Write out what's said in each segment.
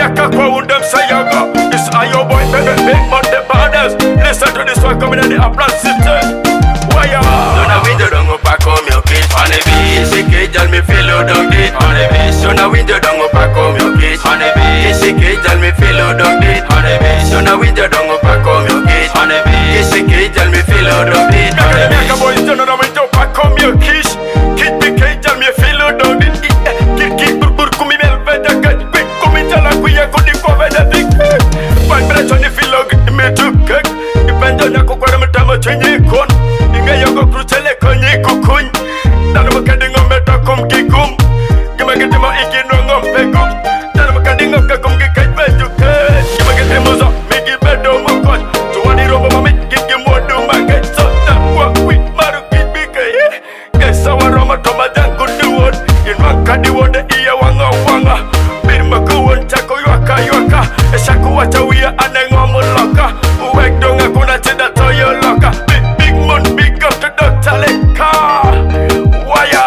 Yaka kwa them say yaga. This are your boy, baby, big man, the baddest. Listen to this one coming in the Upland City. Why ya? Sona window don't go back home, your kid. Honey bee, sick tell me feel low dog it. Honey bee, sona window don't go back home, your kid. Honey bee, sick tell me feel low dog it. Honey bee, sona window don't go back home, your kid. Honey bee, sick tell me feel low dog it. Honey bee, Yaka boy, sona window back home, your kid. Kid me tell me feel low dog it. Kid bur kumi mel veda kat. Quick kumi tala kuya kudi ko veda dik. Boy bread on the feel low me too cake. Depend on yako kwa mtama chenye kon. Inga yako krutele konye kukuny. Dano makading on meta kom kikum. Gima gete mo iki no ngom pegum. Dano makading on kakum kikaj bedu ke. Gima gete mo zo migi bedo mo kon. Tuwani robo mami gigi modu magaj. So that what we maru kid bika ye. Kesa wa roma toma dangu duwon. Inwaka diwonde iya wanga wanga. Birma kuwon chako yuaka. Eshaku wacha wia anengomu loka. Uwek donga kuna chida toyo loka. Big mon big up to Dr. Leka. Waya.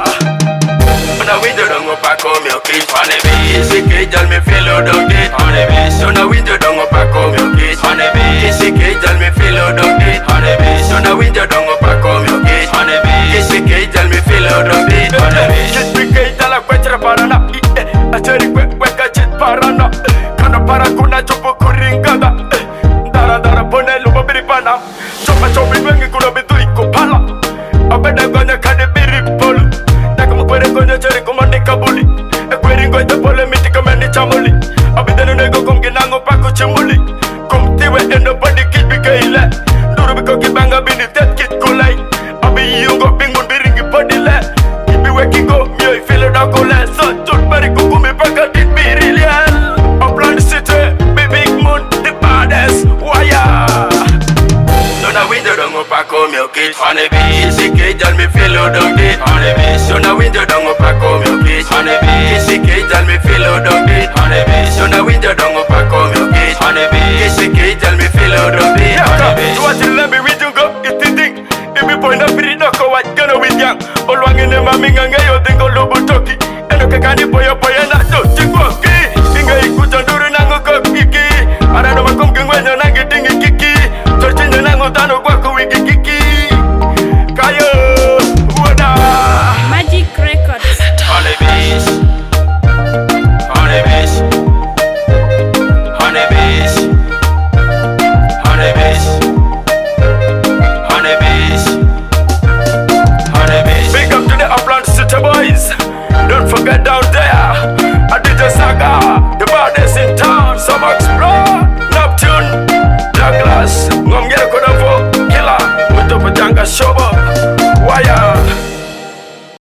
sona window don't go back home, your kid. Honey bee, sick tell me feel low dog it. Honey bee, sona window don't go back home, your kid. Honey bee, sick tell me feel low dog it. Honey bee, sona window don't go back home, your kid. Honey bee, sick tell me feel low dog it. Honey bee. Kid big tala kwetra parana. Acheri kweka chit parana. Kana para kuna chopo kuringada. Dara pone lupa biripana. Chopa wengi kuna bitu iko pala. Abeda gonya kade biripolu. Naka mkwere gonya cheri kumande kabuli. Ekweri ngoja pole miti kameni chamuli. Abidenu nego kumginango pako chimuli. Kumtiwe endo body kid bikaile. Duru biko kibanga bini tet kid kulai. Abi yungo bingun biringi body le. Ibi weki go mio ifile dako le. So chut bari kukumi paka dit birilian. Upland City, big moon, the baddest. Waya. Sona window don't go back home, your kid. Honey bee, sick tell me feel low dog it. Honey bee, sona window don't go back home, your kid. Honey bee, sick tell me feel low dog it. Honey bee, sona window don't go back home, your kid. Honey bee, sick tell me feel low dog it. Honey bee. You want to let me with you go? It's the thing. If me point up pretty no ko what gonna with yang. Olwangi ne maminga ngeyo dingo lobo toki. Eno kekani boyo